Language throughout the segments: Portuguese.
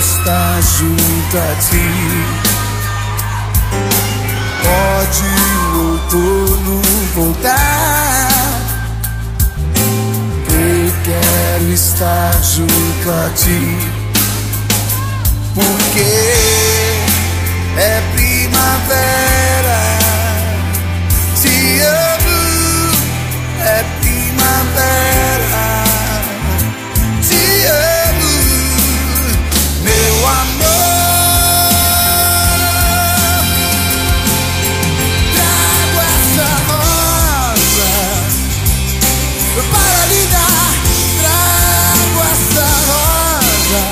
estar junto a ti. Pode o outono voltar, eu quero estar junto a ti, porque é primavera, te amo, é primavera, te amo, meu amor. Trago essa rosa para lhe dar, trago essa rosa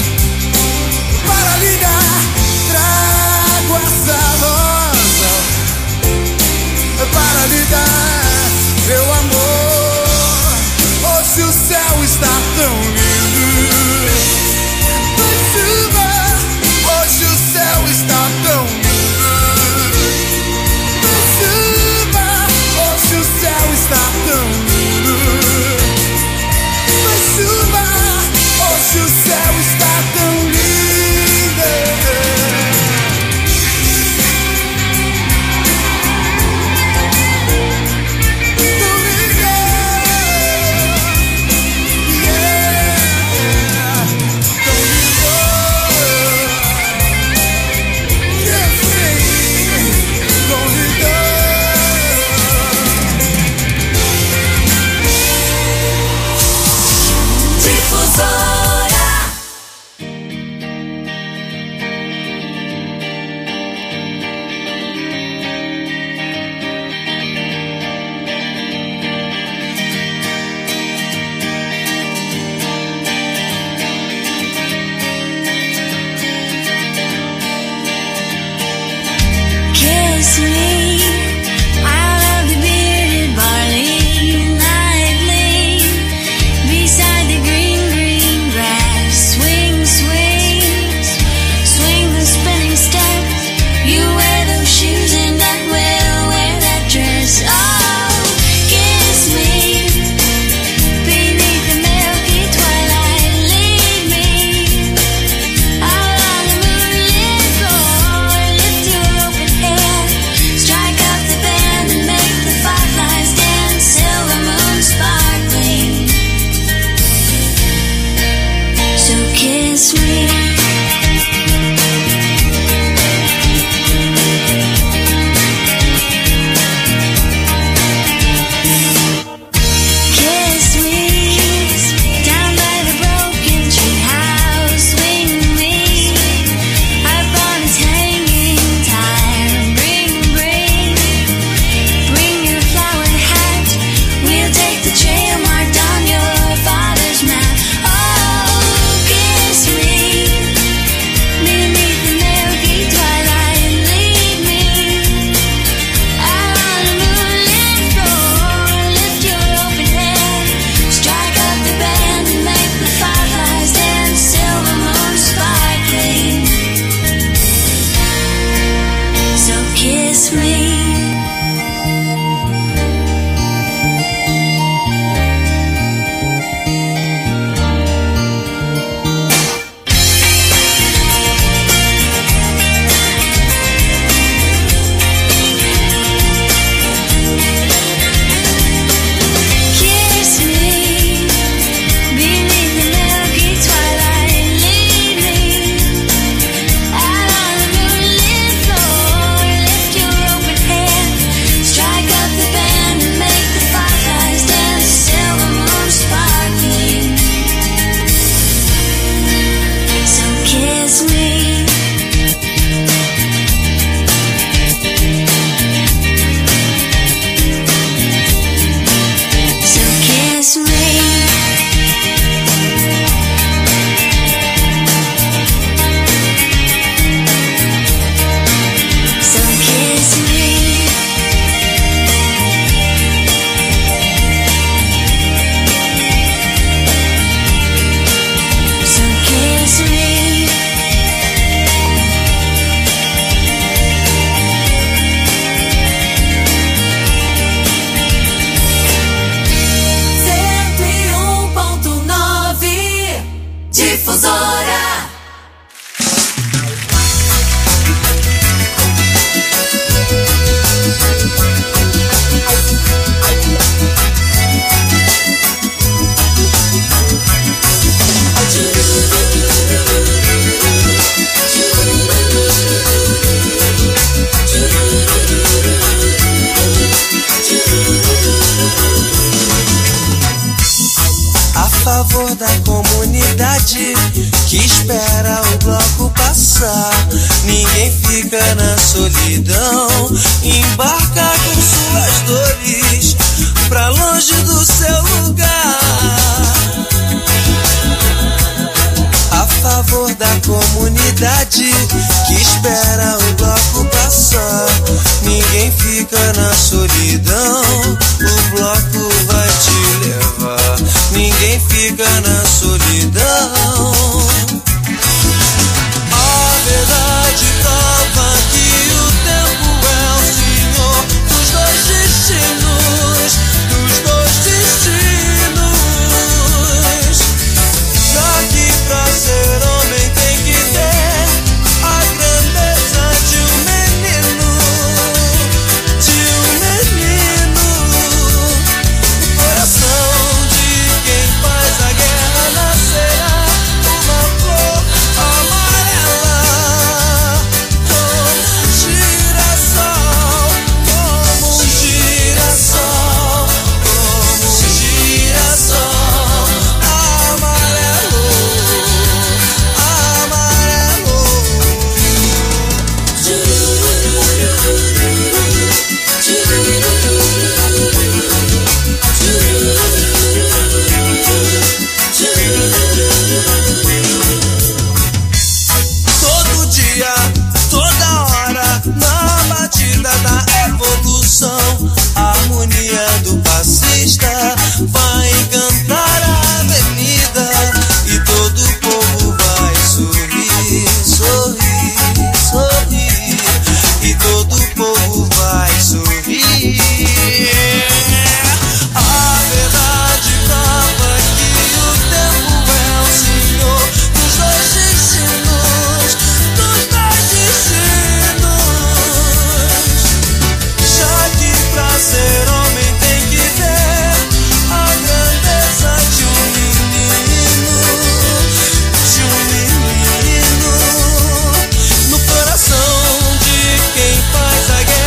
para lhe dar, trago essa rosa para lhe dar, meu amor. Hoje o céu está tão lindo, foi chuva, hoje o céu está tão lindo, foi chuva, hoje o céu está tão lindo, foi chuva, hoje o céu está tão lindo. Strike fica na solidão embarca com suas dores pra longe do seu lugar. A favor da comunidade que espera o bloco passar. Ninguém fica na solidão, o bloco vai te levar. Ninguém fica na solidão. A verdade prova que o tempo é o senhor dos dois destinos, dos dois destinos. Já que pra ser homem tem que ter a grandeza de um menino, no coração de quem faz a guerra nascerá uma flor amarela, como um girassol, como um girassol, como um girassol amarelo, amarelo. Todo dia, toda hora, na batida da evolução, a harmonia do passista vai encantar a avenida e todo o povo vai sorrir, sorrir, sorrir, e todo o povo vai sorrir. A verdade prova que o tempo é o senhor dos dois destinos, dos dois destinos. Já que pra ser homem tem que ter a grandeza de um menino, no coração de quem faz a guerra.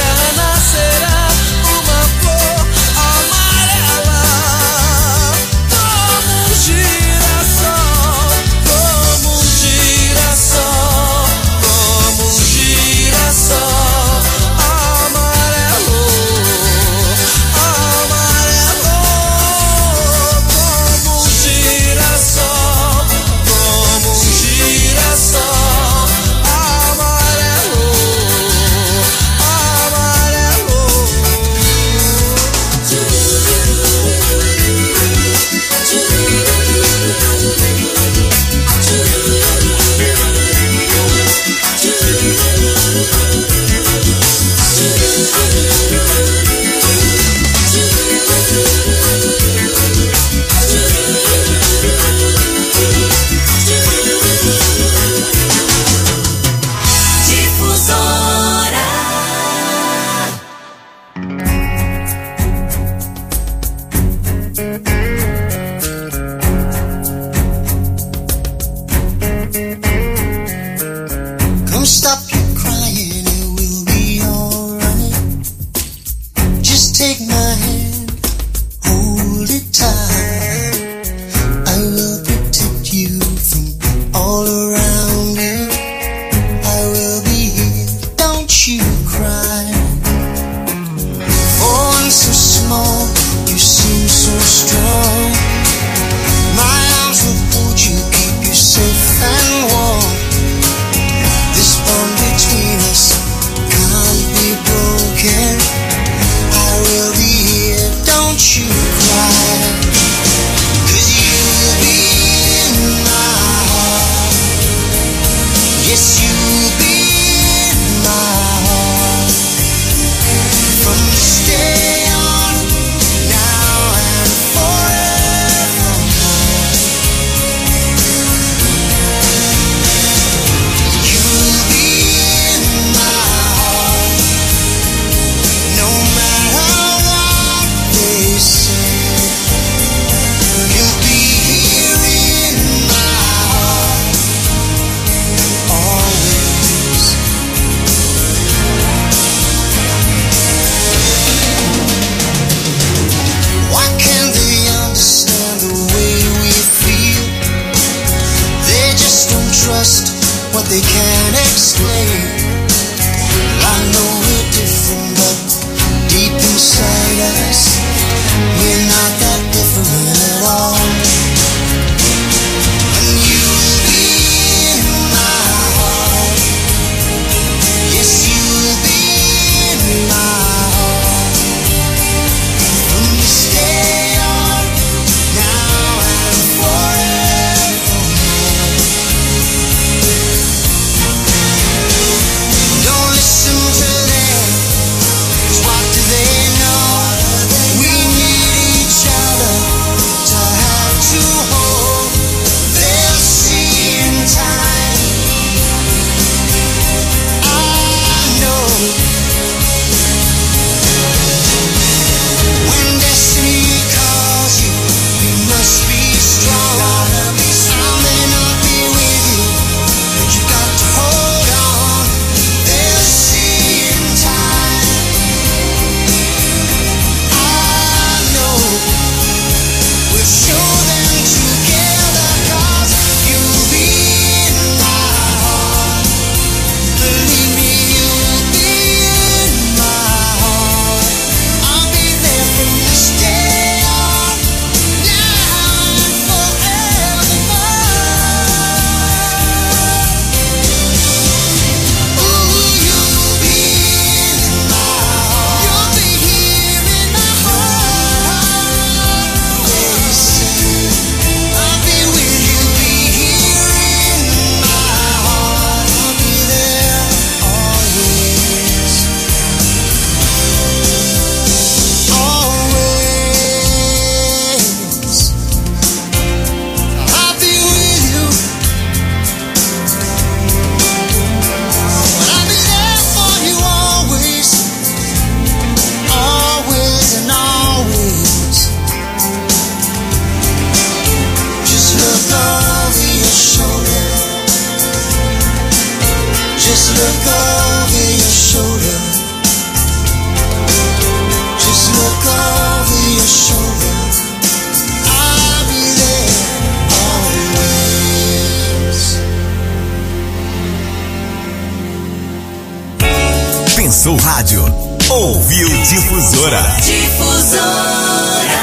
Pensou rádio. Ouviu Difusora. Difusora.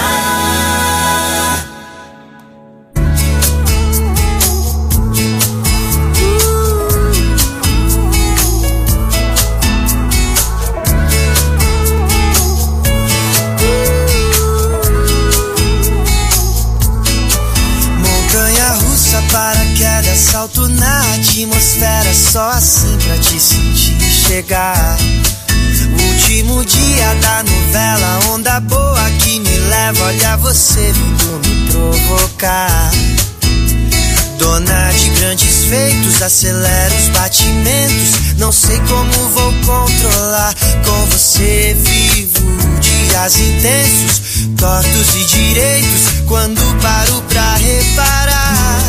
Montanha-russa, paraquedas, salto na atmosfera, só assim pra te sentir chegar. Último dia da novela, onda boa que me leva, olha você vindo me provocar. Dona de grandes feitos, acelera os batimentos, não sei como vou controlar. Com você vivo dias intensos, tortos e direitos, quando paro pra reparar.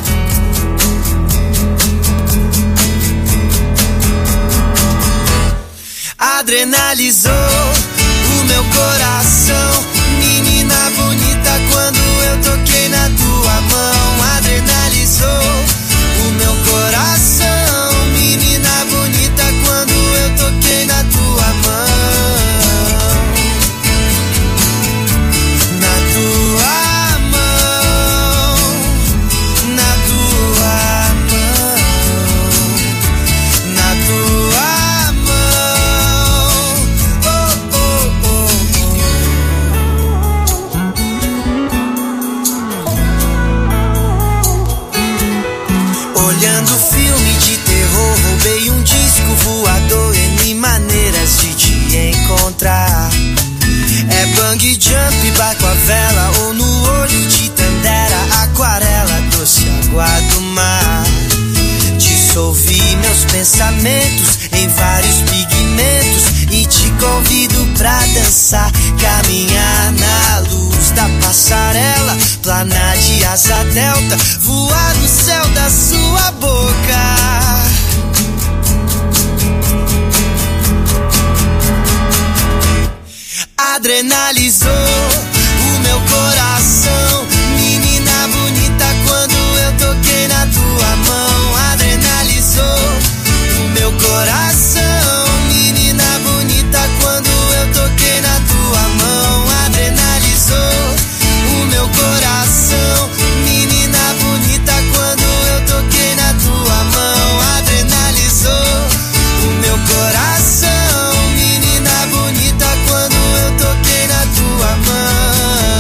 Adrenalizou o meu coração, menina bonita, quando eu toquei na tua mão. Adrenalizou o meu coração, menina bonita, quando eu toquei na tua mão. Na tua mão, na tua mão, na tua olhando filme de terror, roubei um disco voador, N maneiras de te encontrar. É bang jump, barco a vela, ou no olho de Tandera, aquarela, doce água do mar. Dissolvi meus pensamentos em vários pigmentos e te convido pra dançar, caminhar na luz da passarela, planar de asa delta, voar no céu da sua boca. Adrenalizou o meu coração, menina bonita, quando eu toquei na tua mão. Adrenalizou o meu coração, menina bonita, quando eu toquei na tua mão. Adrenalizou o meu coração, menina bonita, quando eu toquei na tua mão. Adrenalizou o meu coração, menina bonita, quando eu toquei na tua mão.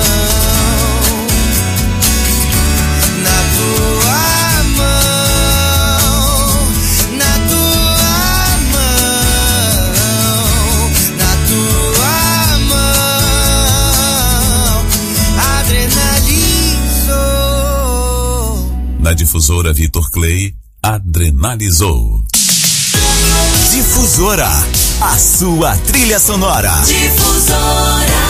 Na tua mão, na tua mão, na tua mão. Adrenalizou. Na Difusora Vitor Clay, Adrenalizou. Difusora, a sua trilha sonora. Difusora.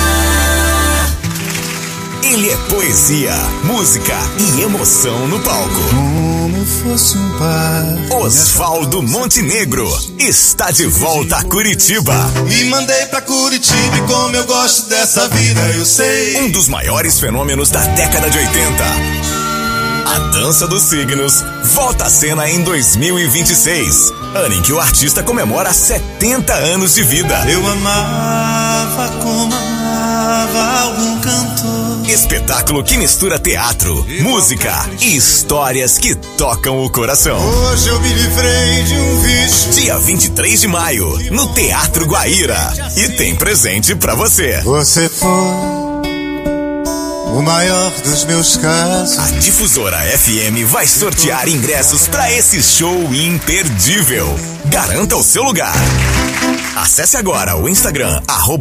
Ele é poesia, música e emoção no palco. Como fosse um par. Osvaldo Montenegro está de volta a Curitiba. Me mandei pra Curitiba e como eu gosto dessa vida, eu sei. Um dos maiores fenômenos da década de 80. A Dança dos Signos volta à cena em 2026, ano em que o artista comemora 70 anos de vida. Eu amava como amava algum cantor. Espetáculo que mistura teatro, música e histórias que tocam o coração. Hoje eu me livrei de um vício. Dia 23 de maio, no Teatro Guaíra. E tem presente pra você. Você foi o maior dos meus casos. A Difusora FM vai sortear ingressos pra esse show imperdível. Garanta o seu lugar. Acesse agora o Instagram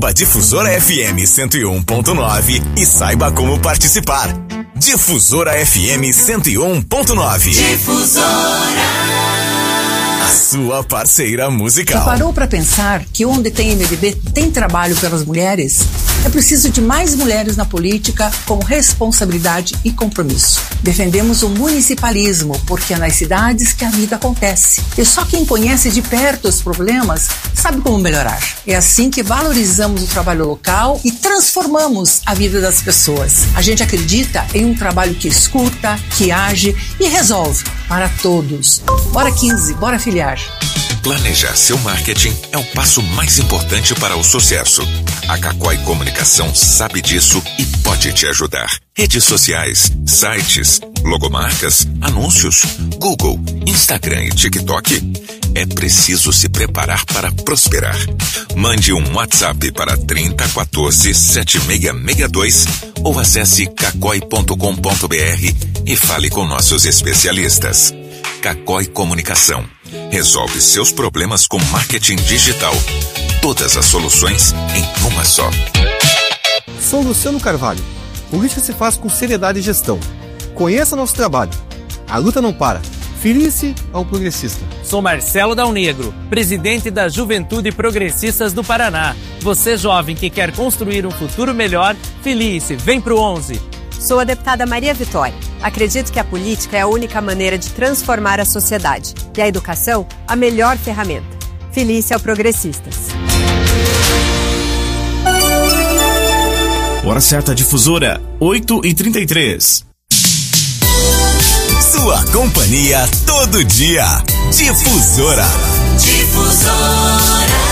@DifusораFM101.9 e saiba como participar. Difusora FM 101.9. Difusora. A sua parceira musical. Já parou pra pensar que onde tem MDB tem trabalho pelas mulheres? É preciso de mais mulheres na política com responsabilidade e compromisso. Defendemos o municipalismo porque é nas cidades que a vida acontece. E só quem conhece de perto os problemas sabe como melhorar. É assim que valorizamos o trabalho local e transformamos a vida das pessoas. A gente acredita em um trabalho que escuta, que age e resolve para todos. Bora 15, bora filiar. Planejar seu marketing é o passo mais importante para o sucesso. A Cacói Comunicação sabe disso e pode te ajudar. Redes sociais, sites, logomarcas, anúncios, Google, Instagram e TikTok. É preciso se preparar para prosperar. Mande um WhatsApp para 3014 7662 ou acesse cacói.com.br e fale com nossos especialistas. Cacói Comunicação. Resolve seus problemas com marketing digital. Todas as soluções em uma só. Sou Luciano Carvalho. Política se faz com seriedade e gestão. Conheça nosso trabalho. A luta não para. Filie-se ao progressista. Sou Marcelo Dal Negro, presidente da Juventude Progressistas do Paraná. Você jovem que quer construir um futuro melhor, filie-se, vem pro 11. Sou a deputada Maria Vitória. Acredito que a política é a única maneira de transformar a sociedade e a educação a melhor ferramenta. Filie-se ao Progressistas. Hora certa difusora, 8h33. Sua companhia todo dia. Difusora. Difusora.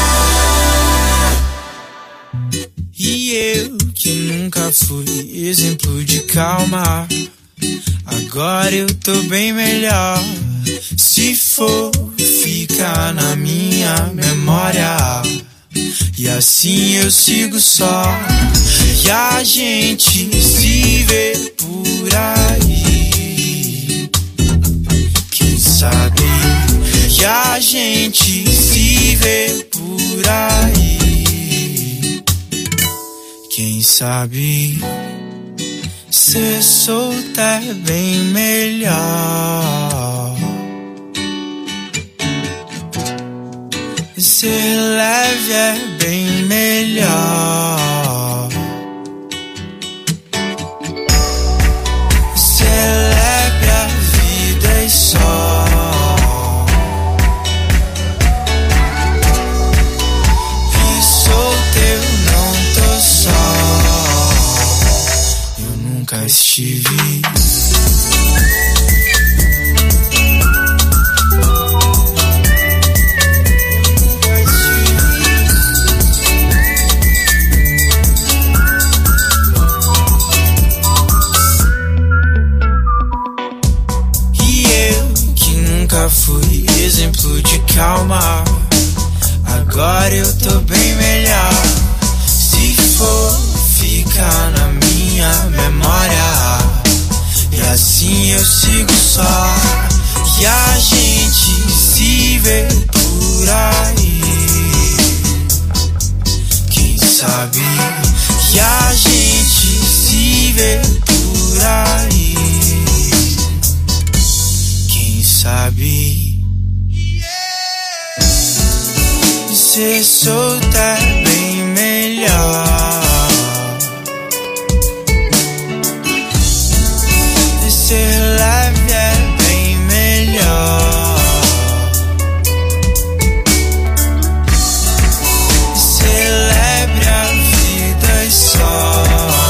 E eu que nunca fui exemplo de calma, agora eu tô bem melhor. Se for ficar na minha memória, e assim eu sigo só. E a gente se vê por aí, quem sabe? E a gente se vê por aí, quem sabe? Ser solta é bem melhor. Ser leve é bem melhor. Celebre a vida e só. E solteiro não tô só. Eu nunca estive. Fui exemplo de calma, agora eu tô bem melhor. Se for ficar na minha memória, e assim eu sigo só. E a gente se vê por aí, quem sabe? E a gente se vê por aí, sabe? Ser solta é bem melhor. Ser leve é bem melhor. Celebre a vida e só.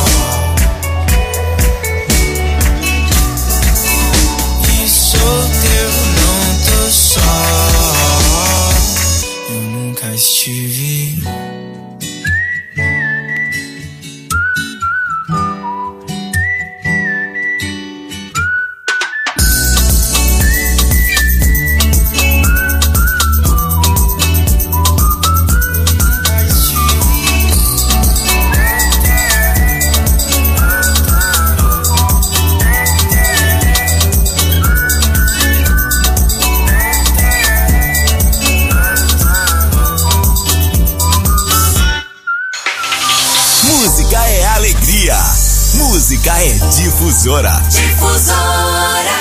Estive. Música é Difusora. Difusora.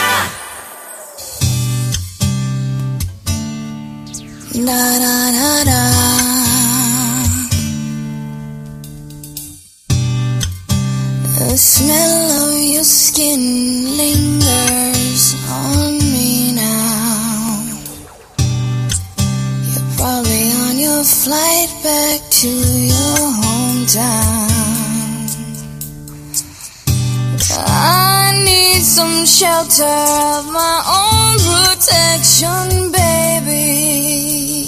Da, da, da, da. The smell of your skin lingers on me now. You're probably on your flight back to your hometown. I need some shelter of my own protection, baby.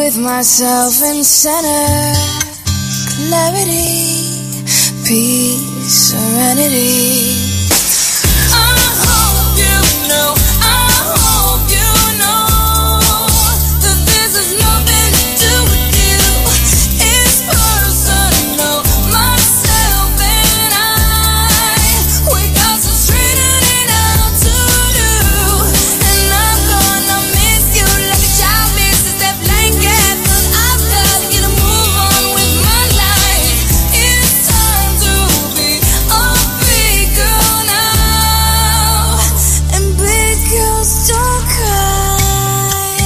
with myself in center. Clarity, peace, serenity. I hope you know, I hope you know that this has nothing to do with you. It's personal, myself and I. We got some straightening out to do, and I'm gonna miss you like a child misses that blanket. But I've got to get a move on with my life. It's time to be a big girl now. And big girls don't cry.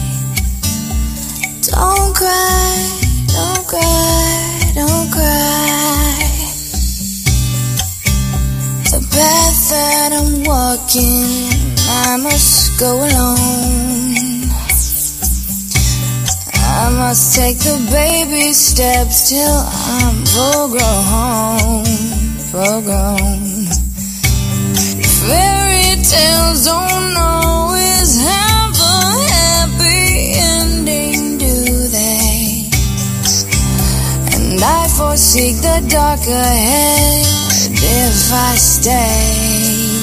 Don't cry, don't cry, don't cry. The path that I'm walking, I must go alone. I must take the baby steps till I'm full grown. Fairy tales don't always have a happy ending, do they? And I foresee the dark ahead if I stay.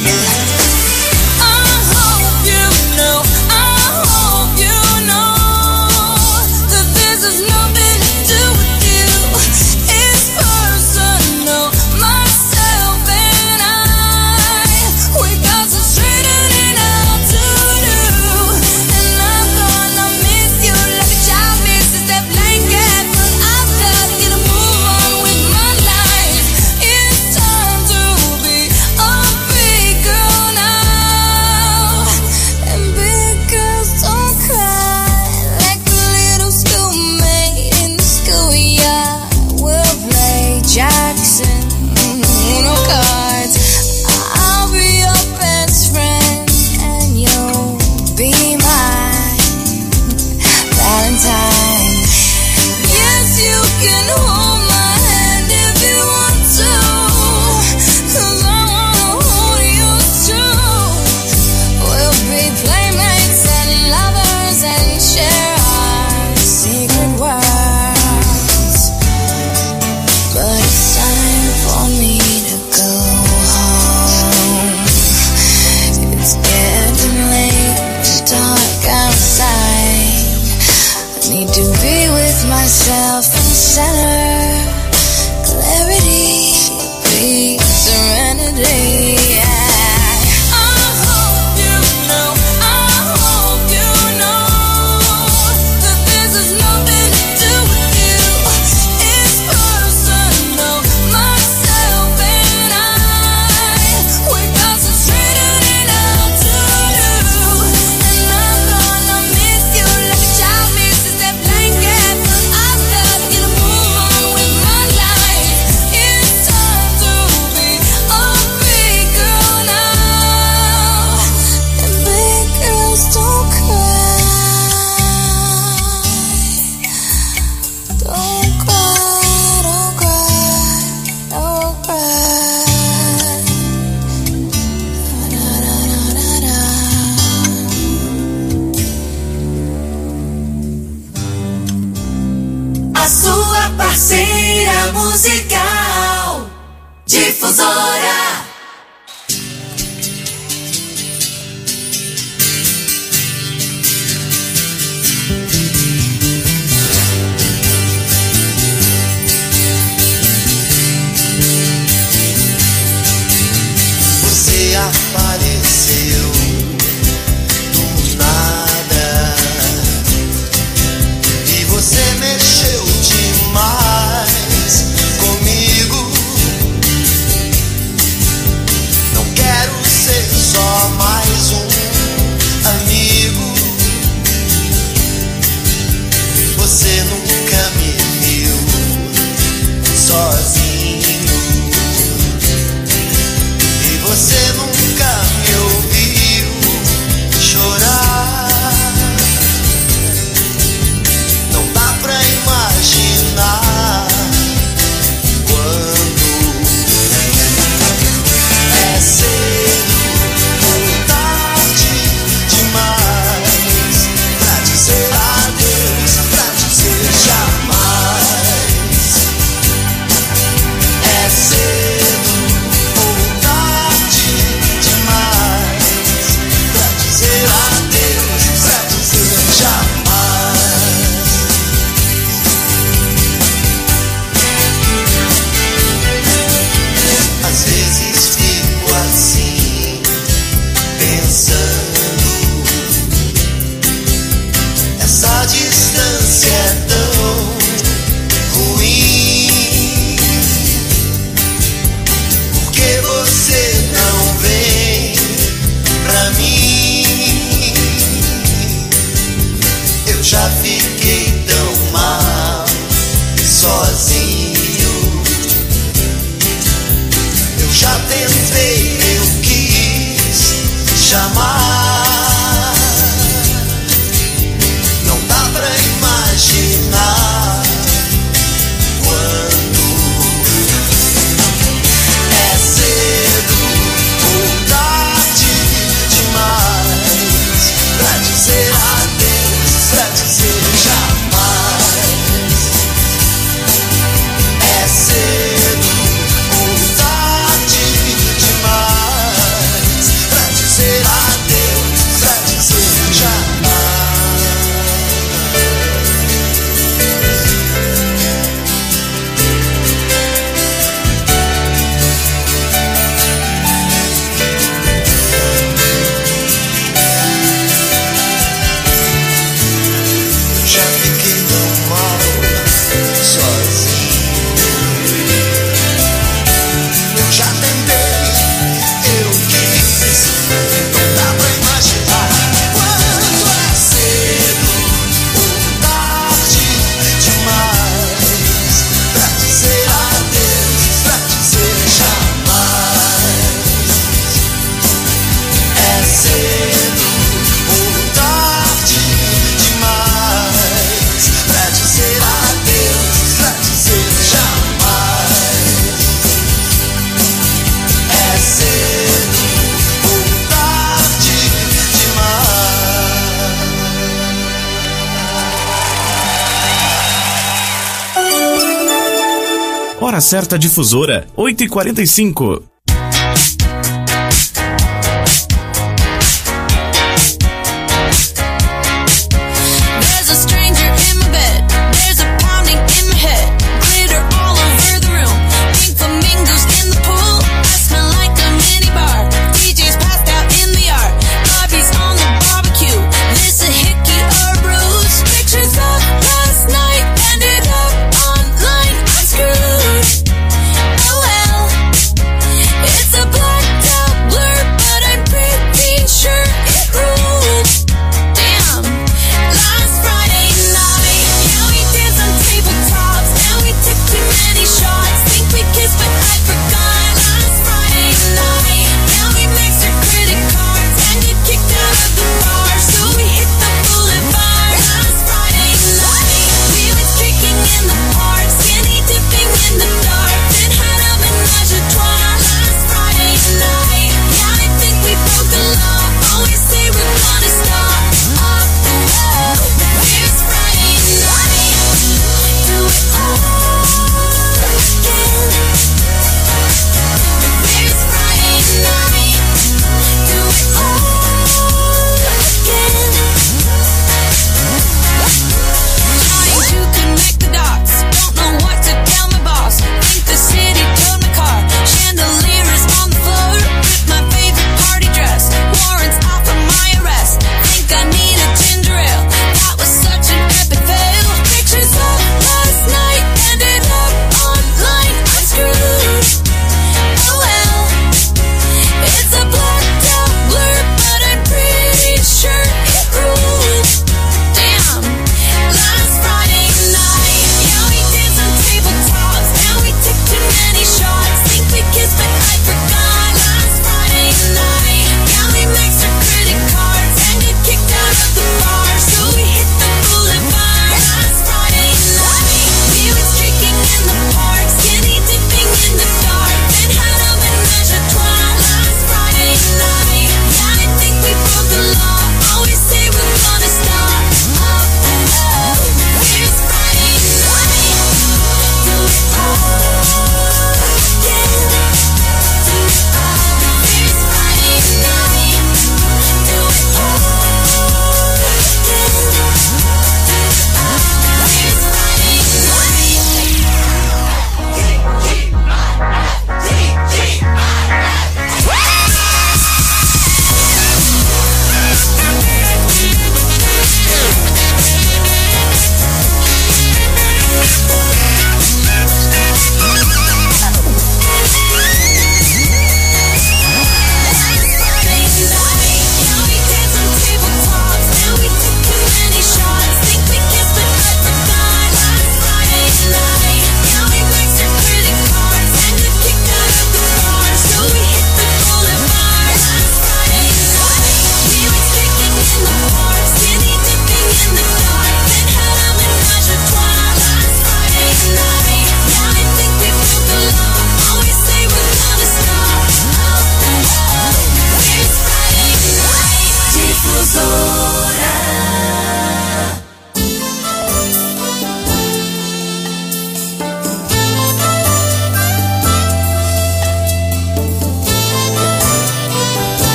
I hope you know, I hope you know that this has nothing to do with you. It's personal, myself and I. We got some straightening out to do, and I'm gonna miss you like a child misses that blanket. But I've got to get a move on with my life. It's time to be a big girl now. And big girls don't cry like a little schoolmate in the schoolyard. We'll play Jackson, Uno cards. I'll be your best friend and you'll be my Valentine. Yes, you can hold my hand if you want to, 'cause I wanna hold yours too. We'll be playmates and lovers and share our secret worlds. But it's time for me to go home. It's getting late, it's dark outside. I need to be with myself in center. Clarity, peace, serenity. I hope you know, I hope you know that this has nothing to do with you. It's personal, myself and I. We got some straightening out to do, and I'm gonna miss you like a child misses that blanket. But I've got to get a move on with my life. It's time to be a big girl now. And big girls don't cry. Don't cry, don't cry, don't cry. Da, da, da, da, da. A sua parceira musical, Difusora. Você apareceu do nada e você mexeu demais comigo. Não quero ser só mais um amigo. Você nunca me viu sozinho. E você nunca me ouviu chorar. Não dá pra imaginar quando é cedo ou tarde demais pra dizer adeus, pra fiquei tão mal, sozinho. Eu já tentei, eu quis chamar. Não dá pra imaginar quando é cedo ou tarde demais pra dizer adeus, pra dizer jamais. É cedo ou tarde demais pra dizer adeus, pra dizer jamais. Eu já fiquei tão mal, sozinho. Eu já tentei, eu quis. Não dá pra imaginar quando é cedo ou tarde demais pra dizer adeus, pra dizer jamais. É cedo ou tarde demais pra dizer adeus, pra dizer jamais. É cedo ou tarde demais. Hora certa difusora, 8h45. There's a stranger in my bed. There's a pounding in my head. Glitter all over the room. Pink flamingos in the pool. I smell like a mini bar. DJ's passed out in the yard. Bobby's on the barbecue. This a hickey or bruise. Pictures of last night ended up online. I'm screwed. Oh well. It's a blacked out blur, but I'm pretty sure it ruled. Damn. Last Friday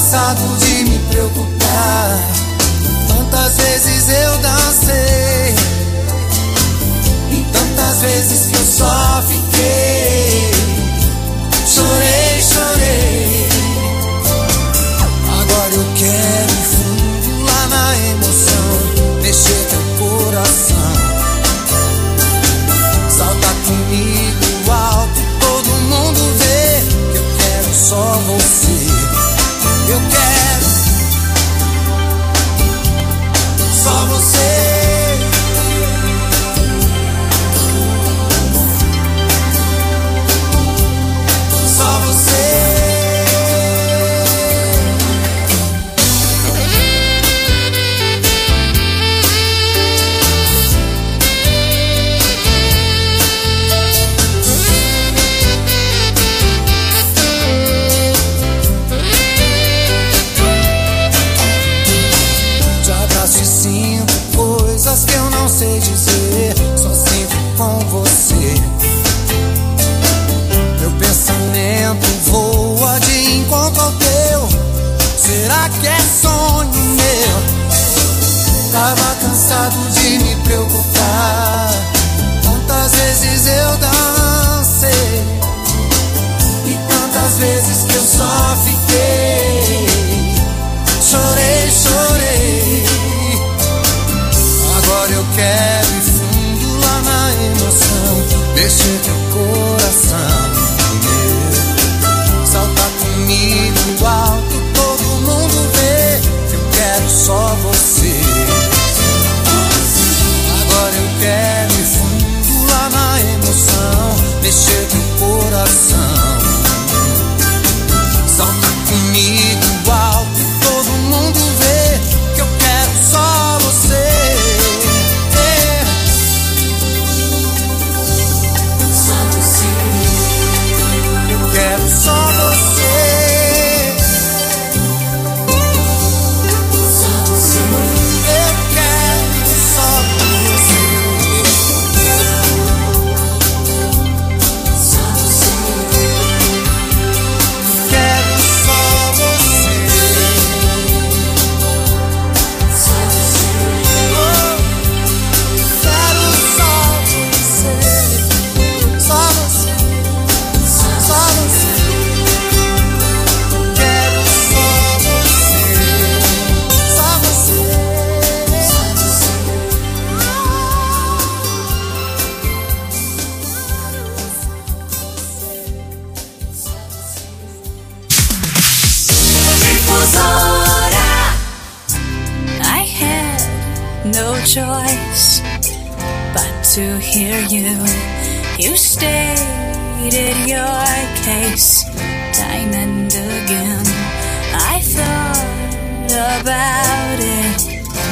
cansado de me preocupar. Tantas vezes eu dancei e tantas vezes que eu só fiquei. Chorei, chorei. Agora eu quero ir fundo lá na emoção, mexer teu coração. Salta comigo alto, todo mundo vê que eu quero só você. Eu quero só você. Só você. Coisas que eu não sei dizer, só sinto com você. Meu pensamento voa de encontro ao teu. Será que é sonho meu? Tava cansado de me preocupar. Tantas vezes eu dancei e tantas vezes que eu só fiquei. Chorei, chorei. Agora eu quero ir fundo lá na emoção, mexer teu coração. Salta comigo alto, todo mundo vê que eu quero só você. Agora eu quero ir fundo lá na emoção, mexer teu coração. Salta comigo alto, todo mundo vê que eu quero só você. Quero só você. Só você. Eu quero só você. Só você. Quero só você. Só você. Oh, quero só você. Só você. Só você. Quero só você. Só você. Só você. Difusora. I had no choice but to hear you. You stated your case time and again. I thought about it.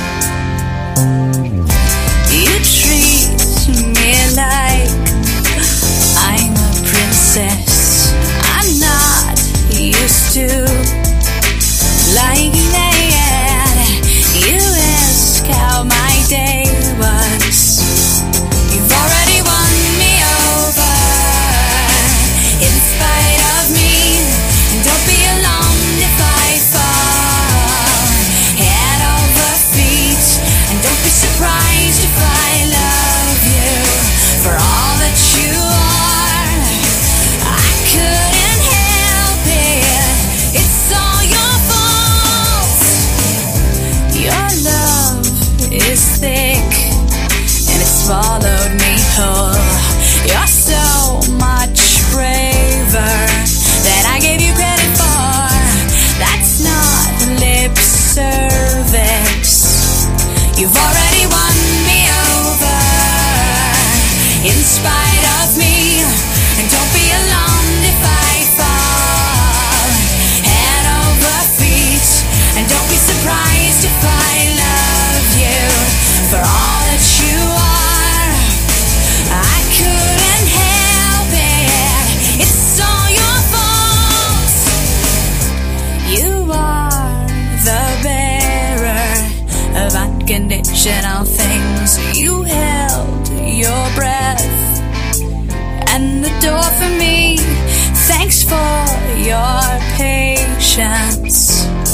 You treat me like I'm a princess. I'm not used to like that. You ask how my day was. You've already won me over. In spite of me, don't be alarmed if I fall head over feet, and don't be surprised if I love you for all that you are. I couldn't help it. It's all your fault. Your love is thick and it's swallowed me whole. You're so much braver than I gave you credit for. That's not lip service. You've already won me over. In spite of me, and don't be alarmed if I fall head over feet, and don't be surprised if I love you for all that you are. I couldn't help it. It's all your fault. You are the bearer of unconditional things. You held your breath and the door for me. Thanks for your patience.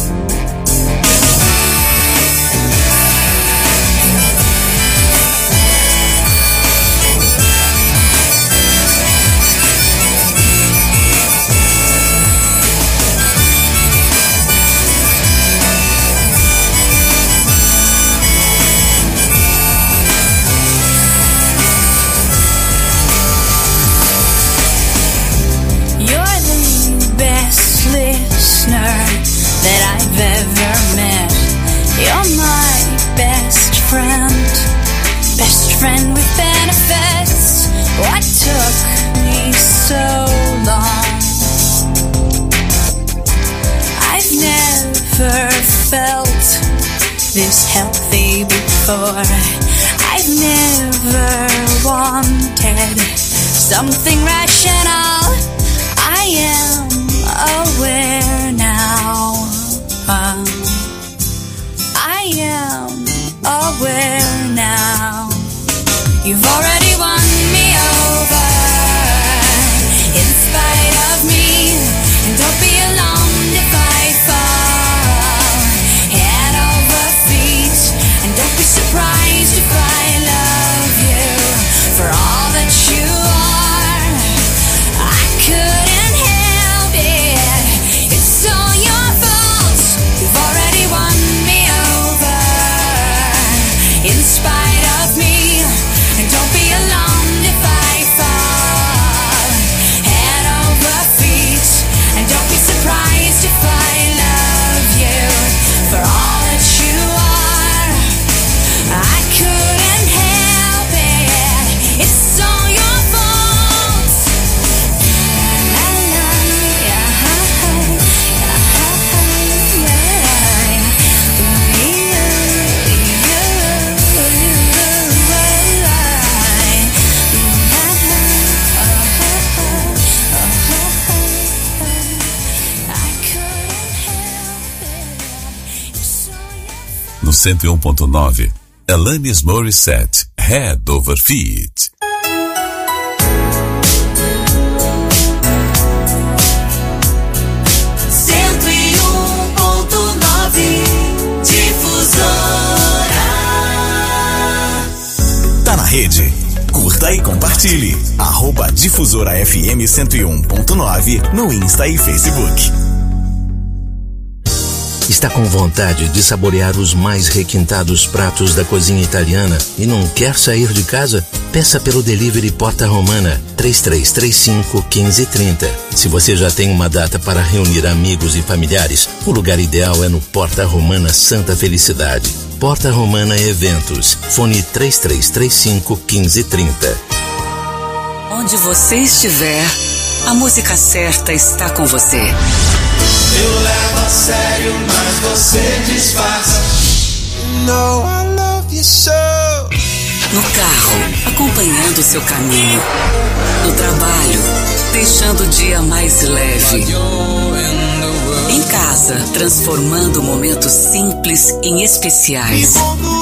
this healthy before. I've never wanted something rational. I am aware now. I am aware now. You've already won me over in spite of me. And don't be alarmed if I fall head over feet. And don't be surprised if I love you for all that you are. I couldn't help it. It's all your fault. You've already won me over in spite of me. And don't be alarmed if I fall head over feet. And don't be surprised if I love you for all that you are. I couldn't help it. It's all your fault. La, la, No 101.9, Alanis Morissette, Head Over Feet. Tá na rede? Curta e compartilhe. @Difusora FM 101.9 no Insta e Facebook. Está com vontade de saborear os mais requintados pratos da cozinha italiana e não quer sair de casa? Peça pelo delivery Porta Romana 3335-1530. Se você já tem uma data para reunir amigos e familiares, o lugar ideal é no Porta Romana Santa Felicidade. Porta Romana Eventos. Fone 3335-1530. Onde você estiver, a música certa está com você. Eu levo a sério, mas você disfarça. No, I love you so. No carro, acompanhando o seu caminho. No trabalho, deixando o dia mais leve. Em casa, transformando momentos simples em especiais.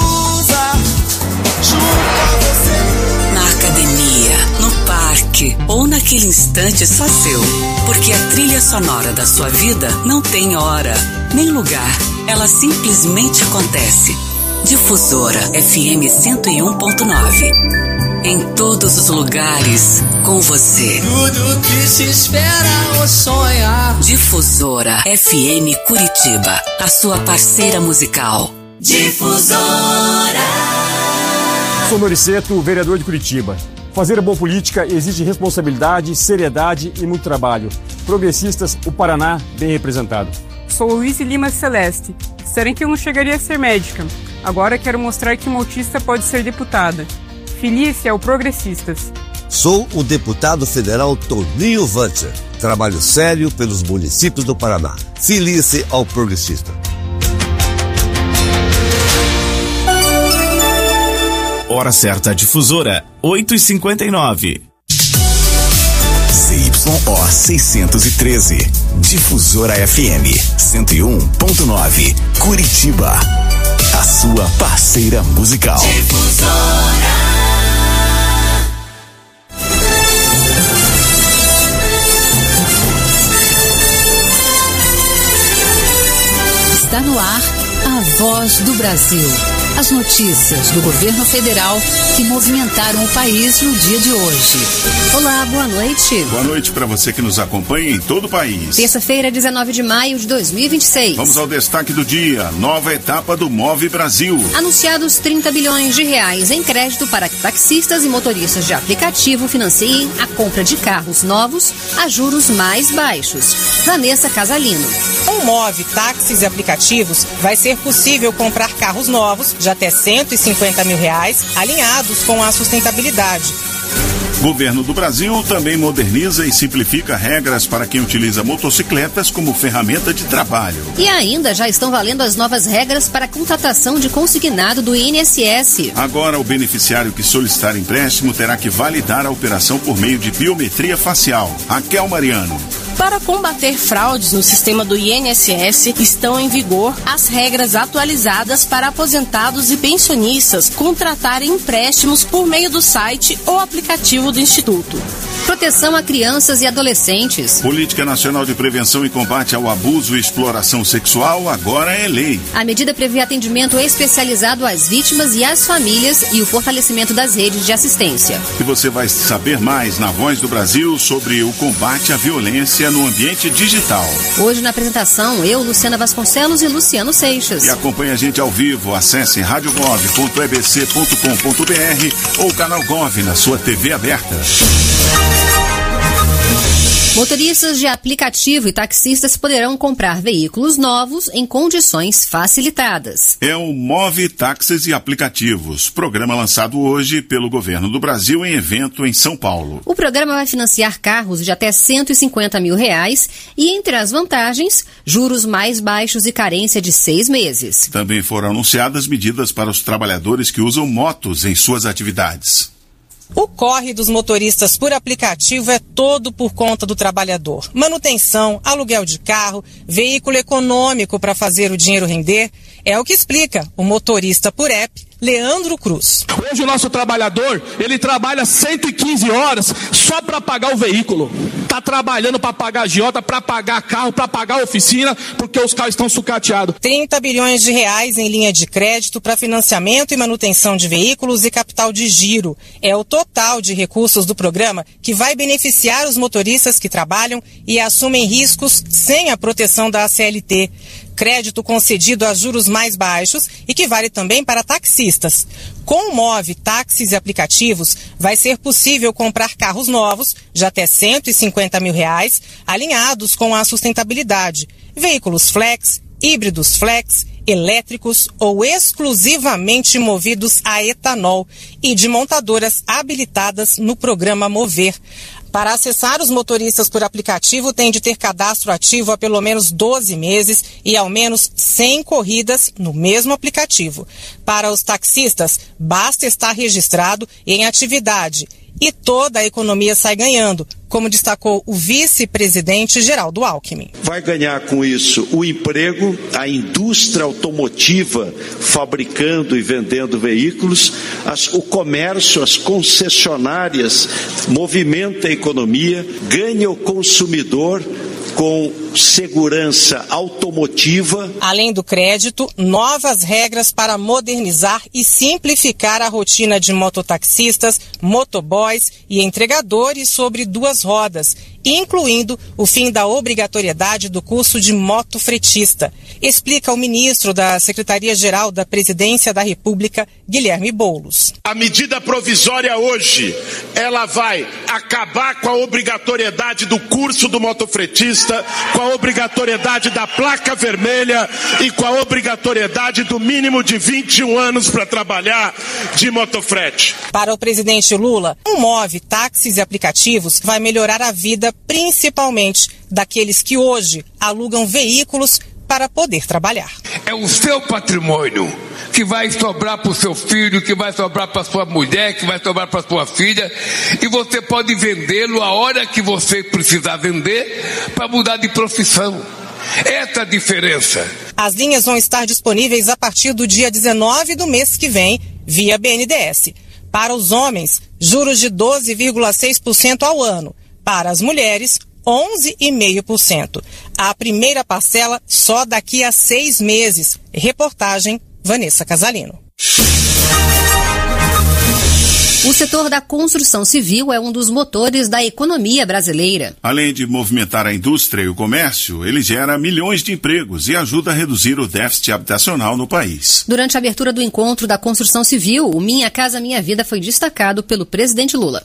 Na academia, no parque ou naquele instante só seu. Porque a trilha sonora da sua vida não tem hora, nem lugar. Ela simplesmente acontece. Difusora FM 101.9. Em todos os lugares, com você. Tudo que se espera ou sonha. Difusora FM Curitiba, a sua parceira musical. Difusora. Sou Noriceto, vereador de Curitiba. Fazer boa política exige responsabilidade, seriedade e muito trabalho. Progressistas, o Paraná bem representado. Sou Luiz Lima Celeste. Disseram que eu não chegaria a ser médica. Agora quero mostrar que uma autista pode ser deputada. Felícia ao Progressistas. Sou o deputado federal Toninho Vancher. Trabalho sério pelos municípios do Paraná. Felícia ao Progressista. Hora certa, Difusora, 8h59. ZYO 613. Difusora FM 101.9. Curitiba. A sua parceira musical. Difusora. Está no ar a Voz do Brasil. As notícias do governo federal que movimentaram o país no dia de hoje. Olá, boa noite. Boa noite para você que nos acompanha em todo o país. Terça-feira, 19 de maio de 2026. Vamos ao destaque do dia. Nova etapa do Move Brasil. Anunciados 30 bilhões de reais em crédito para que taxistas e motoristas de aplicativo financiem a compra de carros novos a juros mais baixos. Vanessa Casalino. Com o Move Táxis e Aplicativos, vai ser possível comprar carros novos de até R$150 mil, alinhados com a sustentabilidade. Governo do Brasil também moderniza e simplifica regras para quem utiliza motocicletas como ferramenta de trabalho. E ainda já estão valendo as novas regras para a contratação de consignado do INSS. Agora, o beneficiário que solicitar empréstimo terá que validar a operação por meio de biometria facial. Raquel Mariano. Para combater fraudes no sistema do INSS, estão em vigor as regras atualizadas para aposentados e pensionistas contratarem empréstimos por meio do site ou aplicativo do Instituto. Proteção a crianças e adolescentes. Política Nacional de Prevenção e Combate ao Abuso e Exploração Sexual agora é lei. A medida prevê atendimento especializado às vítimas e às famílias e o fortalecimento das redes de assistência. E você vai saber mais na Voz do Brasil sobre o combate à violência no ambiente digital. Hoje na apresentação, eu, Luciana Vasconcelos e Luciano Seixas. E acompanhe a gente ao vivo. Acesse radiogov.ebc.com.br ou canal Gov na sua TV aberta. Motoristas de aplicativo e taxistas poderão comprar veículos novos em condições facilitadas. É o Move Táxis e Aplicativos, programa lançado hoje pelo Governo do Brasil em evento em São Paulo. O programa vai financiar carros de até R$150 mil e, entre as vantagens, juros mais baixos e carência de 6 meses. Também foram anunciadas medidas para os trabalhadores que usam motos em suas atividades. O corre dos motoristas por aplicativo é todo por conta do trabalhador. Manutenção, aluguel de carro, veículo econômico para fazer o dinheiro render, é o que explica o motorista por app, Leandro Cruz. Hoje o nosso trabalhador, ele trabalha 115 horas só para pagar o veículo. Está trabalhando para pagar agiota, para pagar carro, para pagar oficina, porque os carros estão sucateados. 30 bilhões de reais em linha de crédito para financiamento e manutenção de veículos e capital de giro. É o total de recursos do programa que vai beneficiar os motoristas que trabalham e assumem riscos sem a proteção da CLT. Crédito concedido a juros mais baixos e que vale também para taxistas. Com o Move Táxis e Aplicativos, vai ser possível comprar carros novos, de até R$150 mil, alinhados com a sustentabilidade. Veículos flex, híbridos flex, elétricos ou exclusivamente movidos a etanol e de montadoras habilitadas no programa Mover. Para acessar os motoristas por aplicativo, tem de ter cadastro ativo há pelo menos 12 meses e ao menos 100 corridas no mesmo aplicativo. Para os taxistas, basta estar registrado em atividade e toda a economia sai ganhando, como destacou o vice-presidente Geraldo Alckmin. Vai ganhar com isso o emprego, a indústria automotiva fabricando e vendendo veículos, o comércio, as concessionárias, movimenta a economia, ganha o consumidor com segurança automotiva. Além do crédito, novas regras para modernizar e simplificar a rotina de mototaxistas, motoboys e entregadores sobre duas rodas, incluindo o fim da obrigatoriedade do curso de motofretista, explica o ministro da Secretaria-Geral da Presidência da República, Guilherme Boulos. A medida provisória hoje, ela vai acabar com a obrigatoriedade do curso do motofretista, com a obrigatoriedade da placa vermelha e com a obrigatoriedade do mínimo de 21 anos para trabalhar de motofrete. Para o presidente Lula, o Move Táxis e Aplicativos vai melhorar a vida principalmente daqueles que hoje alugam veículos para poder trabalhar. É o seu patrimônio que vai sobrar para o seu filho, que vai sobrar para sua mulher, que vai sobrar para sua filha, e você pode vendê-lo a hora que você precisar vender para mudar de profissão. Essa é a diferença. As linhas vão estar disponíveis a partir do dia 19 do mês que vem, via BNDES. Para os homens, juros de 12,6% ao ano. Para as mulheres, 11,5%. A primeira parcela só daqui a 6 meses. Reportagem Vanessa Casalino. O setor da construção civil é um dos motores da economia brasileira. Além de movimentar a indústria e o comércio, ele gera milhões de empregos e ajuda a reduzir o déficit habitacional no país. Durante a abertura do encontro da construção civil, o Minha Casa Minha Vida foi destacado pelo presidente Lula.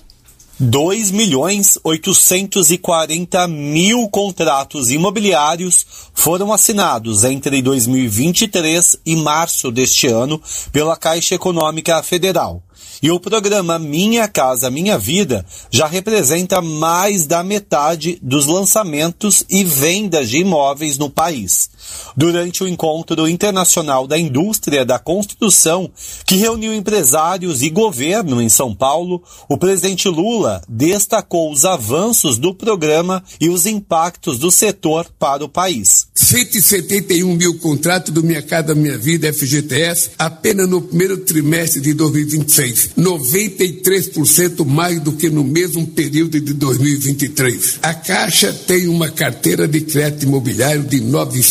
2.840.000 contratos imobiliários foram assinados entre 2023 e março deste ano pela Caixa Econômica Federal. E o programa Minha Casa Minha Vida já representa mais da metade dos lançamentos e vendas de imóveis no país. Durante o Encontro Internacional da Indústria da Construção, que reuniu empresários e governo em São Paulo, o presidente Lula destacou os avanços do programa e os impactos do setor para o país. 171 mil contratos do Minha Casa Minha Vida FGTS apenas no primeiro trimestre de 2026, 93% mais do que no mesmo período de 2023. A Caixa tem uma carteira de crédito imobiliário de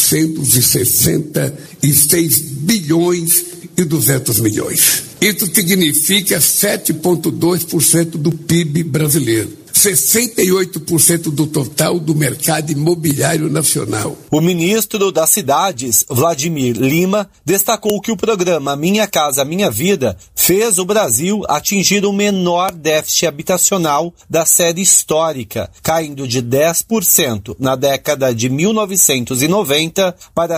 966 bilhões e 200 milhões. Isso significa 7,2% do PIB brasileiro. 68% do total do mercado imobiliário nacional. O ministro das Cidades, Vladimir Lima, destacou que o programa Minha Casa Minha Vida fez o Brasil atingir o menor déficit habitacional da série histórica, caindo de 10% na década de 1990 para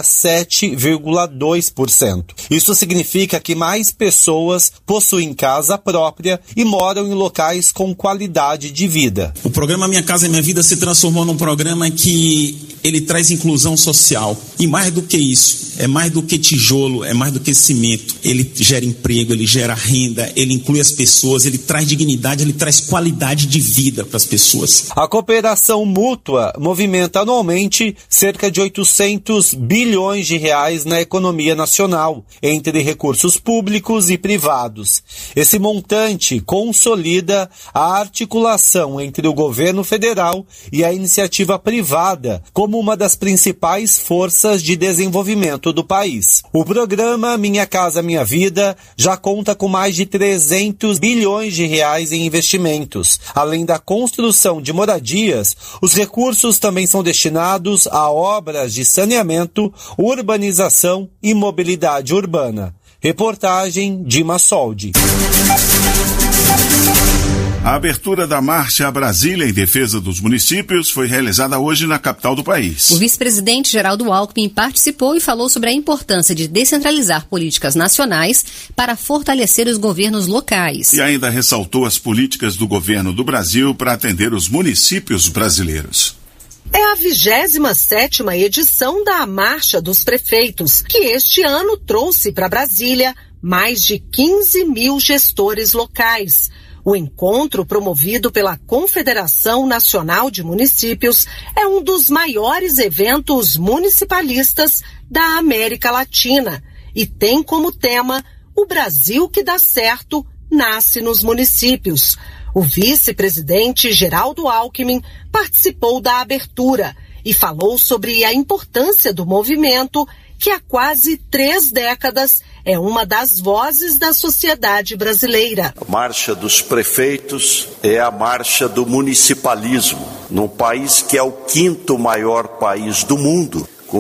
7,2%. Isso significa que mais pessoas possuem casa própria e moram em locais com qualidade de vida. O programa Minha Casa Minha Vida se transformou num programa que ele traz inclusão social. E mais do que isso, é mais do que tijolo, é mais do que cimento. Ele gera emprego, ele gera renda, ele inclui as pessoas, ele traz dignidade, ele traz qualidade de vida para as pessoas. A cooperação mútua movimenta anualmente cerca de 800 bilhões de reais na economia nacional, entre recursos públicos e privados. Esse montante consolida a articulação entre o governo federal e a iniciativa privada como uma das principais forças de desenvolvimento do país. O programa Minha Casa Minha Vida já conta com mais de 300 bilhões de reais em investimentos. Além da construção de moradias, os recursos também são destinados a obras de saneamento, urbanização e mobilidade urbana. Reportagem Dima Soldi. A abertura da Marcha Brasília em defesa dos municípios foi realizada hoje na capital do país. O vice-presidente Geraldo Alckmin participou e falou sobre a importância de descentralizar políticas nacionais para fortalecer os governos locais. E ainda ressaltou as políticas do governo do Brasil para atender os municípios brasileiros. É a 27ª edição da Marcha dos Prefeitos, que este ano trouxe para Brasília mais de 15 mil gestores locais. O encontro, promovido pela Confederação Nacional de Municípios, é um dos maiores eventos municipalistas da América Latina e tem como tema "O Brasil que dá certo nasce nos municípios". O vice-presidente Geraldo Alckmin participou da abertura e falou sobre a importância do movimento, que há quase 3 décadas é uma das vozes da sociedade brasileira. A Marcha dos Prefeitos é a marcha do municipalismo, num país que é o 5º maior país do mundo, com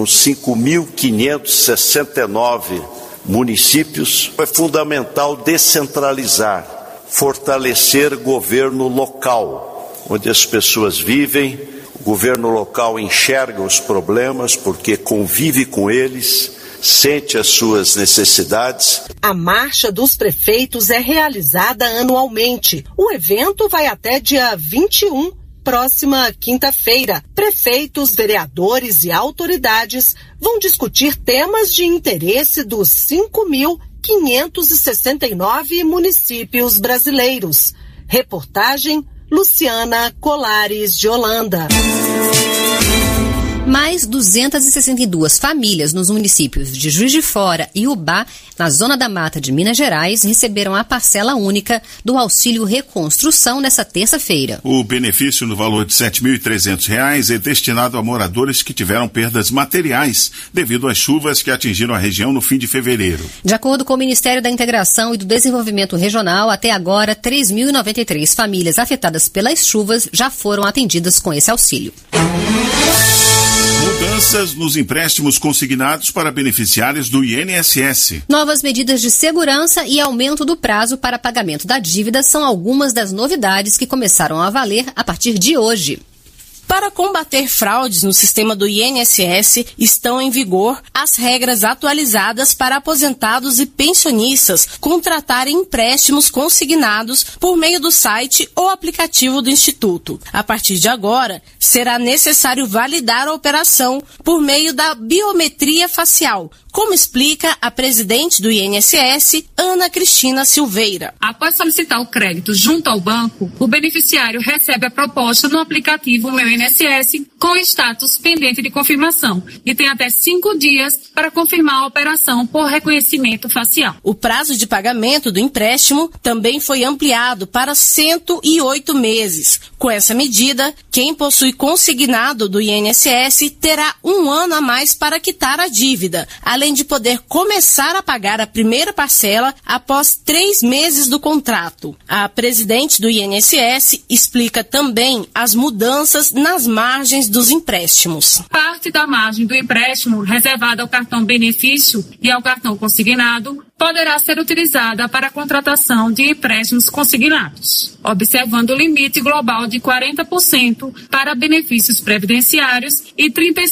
5.569 municípios. É fundamental descentralizar, fortalecer governo local, onde as pessoas vivem. O governo local enxerga os problemas porque convive com eles, sente as suas necessidades. A Marcha dos Prefeitos é realizada anualmente. O evento vai até dia 21, próxima quinta-feira. Prefeitos, vereadores e autoridades vão discutir temas de interesse dos 5.569 municípios brasileiros. Reportagem Luciana Colares de Holanda. Mais 262 famílias nos municípios de Juiz de Fora e Ubá, na Zona da Mata de Minas Gerais, receberam a parcela única do Auxílio Reconstrução nesta terça-feira. O benefício no valor de R$ 7.300 é destinado a moradores que tiveram perdas materiais devido às chuvas que atingiram a região no fim de fevereiro. De acordo com o Ministério da Integração e do Desenvolvimento Regional, até agora, 3.093 famílias afetadas pelas chuvas já foram atendidas com esse auxílio. Mudanças nos empréstimos consignados para beneficiários do INSS. Novas medidas de segurança e aumento do prazo para pagamento da dívida são algumas das novidades que começaram a valer a partir de hoje. Para combater fraudes no sistema do INSS, estão em vigor as regras atualizadas para aposentados e pensionistas contratarem empréstimos consignados por meio do site ou aplicativo do Instituto. A partir de agora, será necessário validar a operação por meio da biometria facial, como explica a presidente do INSS, Ana Cristina Silveira. Após solicitar o crédito junto ao banco, o beneficiário recebe a proposta no aplicativo Meu INSS com status pendente de confirmação e tem até 5 dias para confirmar a operação por reconhecimento facial. O prazo de pagamento do empréstimo também foi ampliado para 108 meses. Com essa medida, quem possui consignado do INSS terá 1 ano a mais para quitar a dívida, além de poder começar a pagar a primeira parcela após 3 meses do contrato. A presidente do INSS explica também as mudanças nas margens dos empréstimos. Parte da margem do empréstimo reservada ao cartão benefício e ao cartão consignado poderá ser utilizada para a contratação de empréstimos consignados, observando o limite global de 40% para benefícios previdenciários e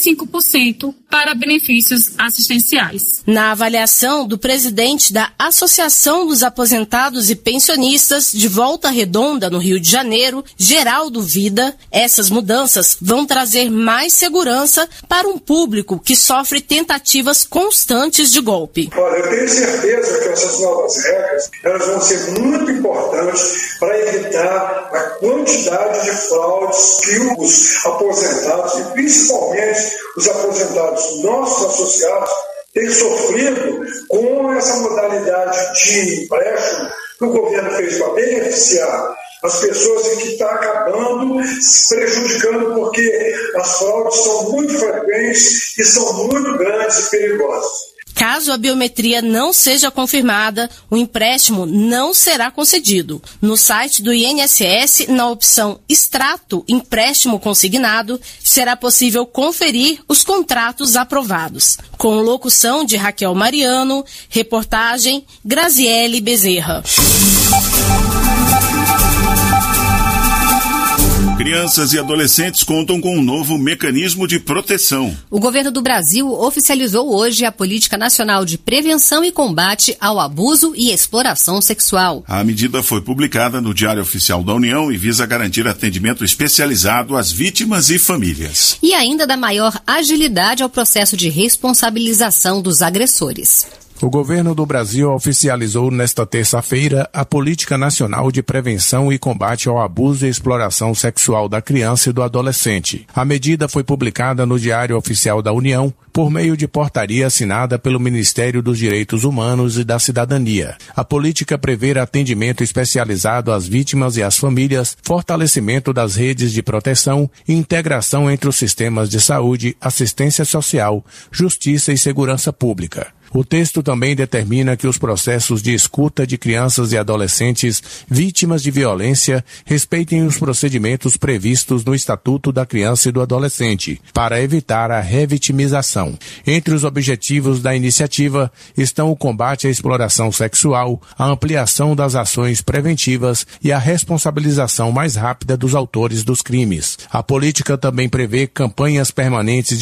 35% para benefícios assistenciais. Na avaliação do presidente da Associação dos Aposentados e Pensionistas de Volta Redonda, no Rio de Janeiro, Geraldo Vida, essas mudanças vão trazer mais segurança para um público que sofre tentativas constantes de golpe. Olha, eu tenho certeza que essas novas regras elas vão ser muito importantes para evitar a quantidade de fraudes que os aposentados, e principalmente os aposentados nossos associados, têm sofrido com essa modalidade de empréstimo que o governo fez para beneficiar as pessoas e que está acabando se prejudicando porque as fraudes são muito frequentes e são muito grandes e perigosas. Caso a biometria não seja confirmada, o empréstimo não será concedido. No site do INSS, na opção Extrato Empréstimo Consignado, será possível conferir os contratos aprovados. Com locução de Raquel Mariano, reportagem Graziele Bezerra. Crianças e adolescentes contam com um novo mecanismo de proteção. O governo do Brasil oficializou hoje a Política Nacional de Prevenção e Combate ao Abuso e Exploração Sexual. A medida foi publicada no Diário Oficial da União e visa garantir atendimento especializado às vítimas e famílias. E ainda dar maior agilidade ao processo de responsabilização dos agressores. O governo do Brasil oficializou nesta terça-feira a Política Nacional de Prevenção e Combate ao Abuso e Exploração Sexual da Criança e do Adolescente. A medida foi publicada no Diário Oficial da União por meio de portaria assinada pelo Ministério dos Direitos Humanos e da Cidadania. A política prevê atendimento especializado às vítimas e às famílias, fortalecimento das redes de proteção e integração entre os sistemas de saúde, assistência social, justiça e segurança pública. O texto também determina que os processos de escuta de crianças e adolescentes vítimas de violência respeitem os procedimentos previstos no Estatuto da Criança e do Adolescente, para evitar a revitimização. Entre os objetivos da iniciativa estão o combate à exploração sexual, a ampliação das ações preventivas e a responsabilização mais rápida dos autores dos crimes. A política também prevê campanhas permanentes